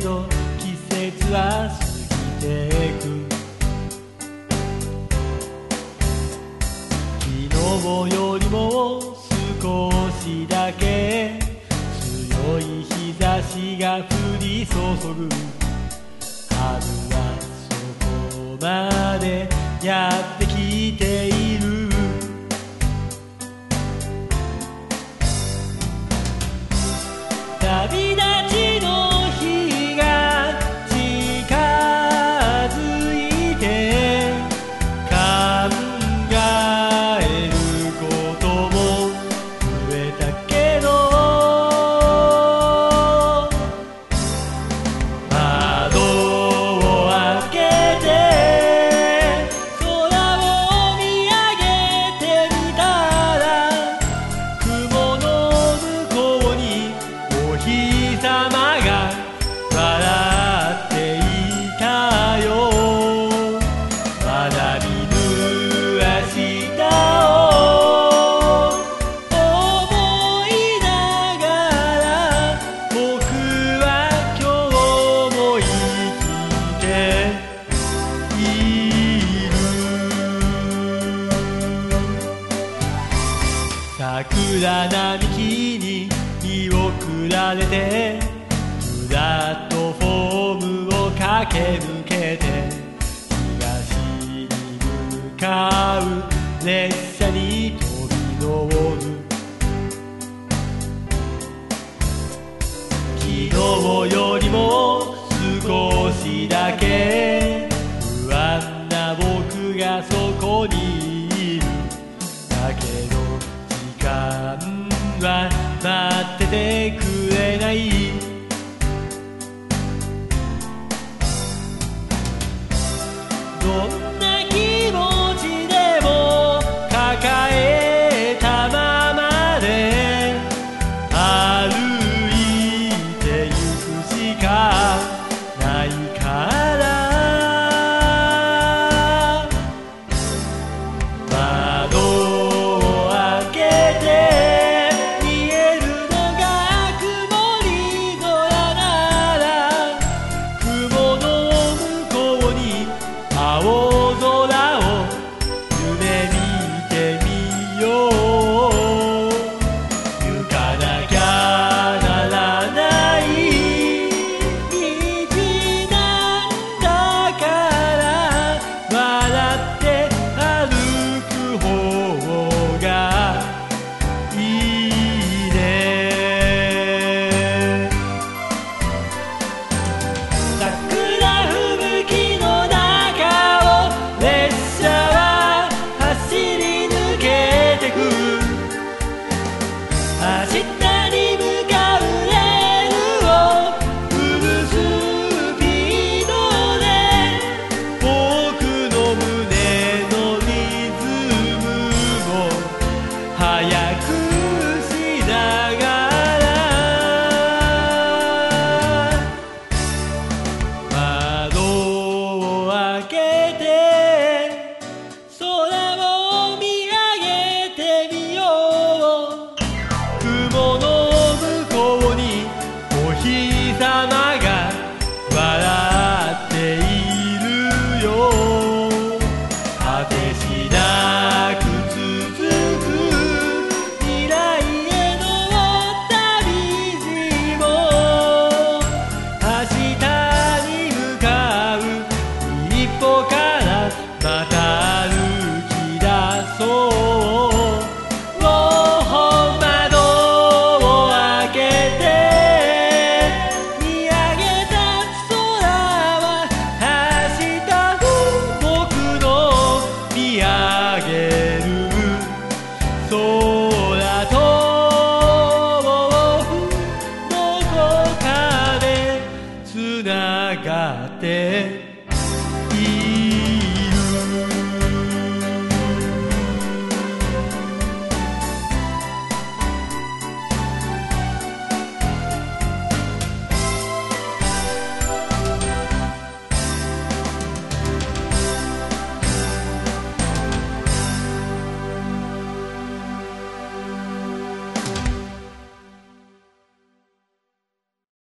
ど季節は過ぎてく。昨日よりも少しだけ強い日差しが降り注ぐ。春はそこまでやってきている。旅立ちの日が近づいて考えることも増えたけど、窓を開けて空を見上げてみたら、雲の向こうにお日様が笑っていたよ。まだ見ぬ明日を思いながら、僕は今日も生きている。桜並木に見送られてプラットフォームを駆け抜けて、東に向かう列車に飛び乗る。昨日よりも少しだけ不安な僕がそこにいる。だけど時間は待っててくれない。どんな気持ちでも抱えたままで歩いてゆくしかないから。窓を開けて見えるのが曇り空なら、雲の向こうに青空を夢見てみよう。行かなきゃならない道なんだから、笑って歩く方がいいね。桜吹雪の中を列車は走り抜けてく。明日に向かうレールをフルスピードで、僕の胸のリズムを速くしながら、窓を開けて空を見上げてみよう。雲の向こうにお日様が笑っているよ。果てしなく続く未来への旅路も、明日に向かう一歩からまた歩き出そう。窓を開けて見上げた空は明日を僕の見上げる空とどこかでつながって